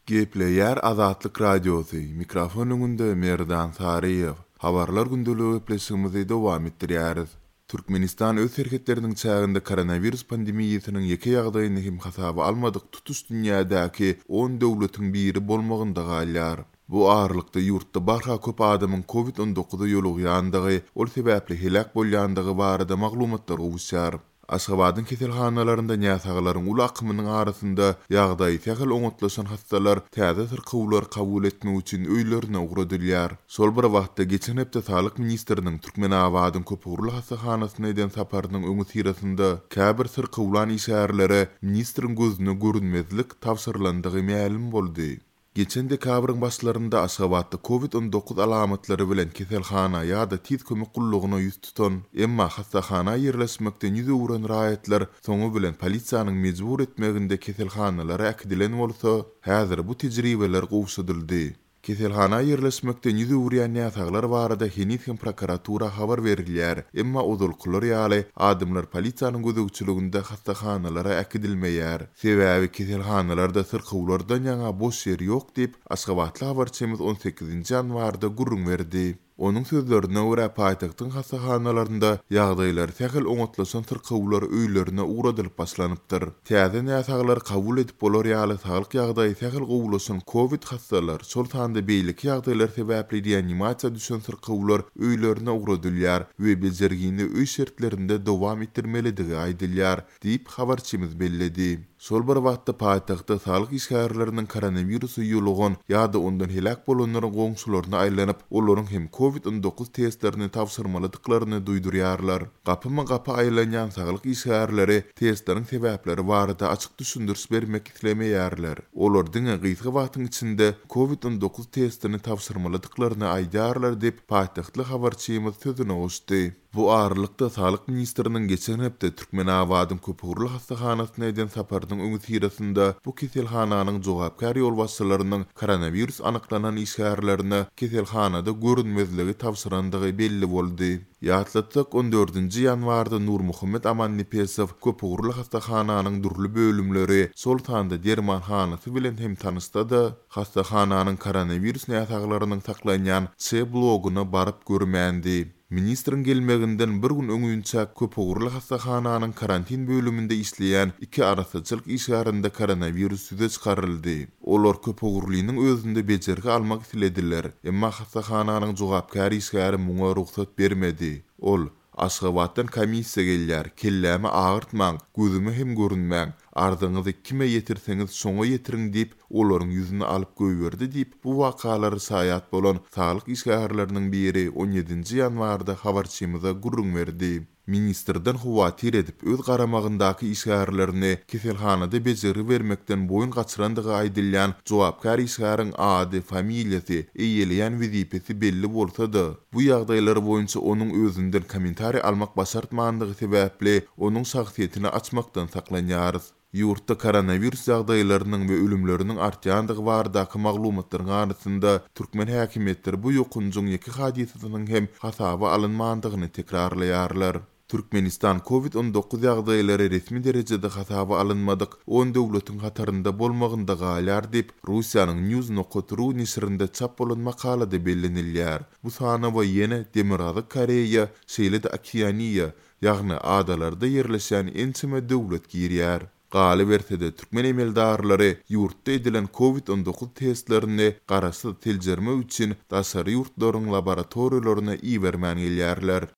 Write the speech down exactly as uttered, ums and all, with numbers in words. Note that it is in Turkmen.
Gepleyer Azatlyk Radiosu. Mikrofon öňünde Merdan Sariýew. Habarlar gündöligi plesimizi dowam etdirýäris. Türkmenistan öz herketleriniň çäginde koronavirus pandemiýasynyň ýeke ýagdaýyny hem hasaba almadyk tutuş dünýädäki on döwletiň biri bolmagynda galýar. Bu ağırlıkda yurtda barha köp adamın covid on dokuza ýolugýandygy, ol sebäpli helak bolýandygy barada maglumatlar gowuşýar. Aşgabatyň keselhanalarynda ňäsaglaryň ul akymynyň arasynda ýagdaý tägel oňatlaşan hastalar täze syrkywlar kabul etmek üçin öýlerine ugradylýar. Şol bir wagtda geçen hepde Sağlyk ministriniň Türkmenabadyň Köpürli hasahanasyna eden saparynyň öňü sirasynda käbir syrkywlan işärlere ministriň gözüne görünmezlik tawsyrlandygy ma'lum boldy. Geçen dekabrın başlarında Aşgabatda covid on dokuz alamatlary bilen keselhana ýa-da tiz kömek gullugyna ýüz tutan, emma hasahana ýerleşmekden ýüze uran raýatlar soňu bilen polisiýanyň mejbur etmeginde keselhanalara äkidilen bolsa, häzir bu tejribeler gowşadyldy. Keselhana ýerleşmekden ýüze urýan ýasaglar barada henüz hem prokuratura habar berilýär, emma ozulkular ýaly adamlar polisiýanyň gözegçiliginde hastahanalara äkidilmeýär. Sebäbi keselhanalarda syrkywlardan ýaňa boş ýer ýok diýip Aşgabatly habarçymyz on sekizinji ýanwarda gurrun berdi. Onun sözlerine göre paýtagtyň hasahanalarynda ýagdaýlar tägel oňatlaşan syrkywlar öýlerine ugradılıp başlanypdyr. Täze näsaglar kabul edip bolar ýaly saglyk ýagdaýy tägel gowulaşan covid hastalar şol sanda beýlik ýagdaýlar sebäpli reanimasiýa düşen syrkywlar öýlerine ugradylýar we bezergini öý şertlerinde dowam etdirmelidigi aýdylýar diýip habarçymyz belledi. Şol bir wagtda paýtagtda saglyk işgärleriniň koronavirusy ýolugan ýa-da ondan helak bolanlaryň goňşularyna aýlanyp, olaryň hem covid on dokuz testlerini tawsyrmaladyklaryny duýdurýarlar. Gapyma-gapy aýlanýan saglyk işgärleri testleriň sebäpleri barada açyk düşündürs bermek islemeýärler. Olar diňe gysga wagtyň içinde covid on dokuz testlerini tawsyrmaladyklaryny aýdarlar diýip paýtagtly habarçymyz sözüne goşdy. Bu ağırlıkta Sağlyk ministriniň geçen hepde Türkmenabadyň Köpürli hasahanasyna eden saparynyň öňü sirasynda bu keselhananyň jogapkar ýolbaşçylarynyň koronavirus anyklanan işgärlerine keselhanada görünmezligi tawsyrandygy belli boldy. Ýatlatsak on dördünji ýanwarda Nurmuhammed Amannipesow Köpürli hasahanynyň durly bölümleri şol sanda dermanhanasy bilen hem tanışdy. Hasahanynyň koronavirus näsaglarynyň saklanýan C bloguna baryp görmändi. Ministrin gelmeginden bir gün öňünçä Köpürli hasahanynyň karantin bölüminde işleýän iki arasaçylyk işgärinde koronavirus süze çykaryldy. Olar Köpürliň özünde bejergi almak islediller, emma hasahanynyň jogapkar işgäri muňa ruhsat bermedi. Ol Aşgabatdan komissiýa gelýär, kellämi agyrtmaň, gözüme hem görünmäň, ardyňyzy kime ýetirseňiz şoňa ýetiriň diýip olaryň ýüzüne alyp goýberdi diýip bu wakalary saýat bolan saglyk işgärleriniň biri on ýedinji ýanwarda habarçymyza gurrun berdi. Ministerden huwatir edip öz garamagyndaky işgärlerini keselhanada bejeri bermekden boyun gaçyrandygy aýdylýan jogapkar işgäriň ady, familiýasy, eýelýän wezipesi belli bolsa-da, bu ýagdaýlar boýunça onuň özünden kommentari almak başartmandygy sebäpli onuň şahsiýetini açmakdan saklanýar. Ýurtda koronavirus ýagdaýlarynyň we ölümleriniň artýandygy baradaky maglumatlaryň arasynda türkmen häkimetleri bu ýokunjuň ýeki hadisatynyň hem hasaba alynmandygyny tekrarlaýarlar. Türkmenistan covid on dokuz ýagdaýlary resmi derejede hasaba alynmadyk on döwletiň hatarynda bolmagynda galýar diýip Russiýanyň News nokta ru nisrinde çap bolan makalada bellenilýär. Bu sana we ýene Demirazy Koreýa, Şeýle Okeaniýa, ýagny adalarda ýerleşen ençime döwlet girýär. Galy berse-de türkmen emeldarlary ýurtda edilen covid on dokuz testlerini garasy teljerme üçin daşary ýurtlaryň laboratoriýalaryna iýermän gelýärler.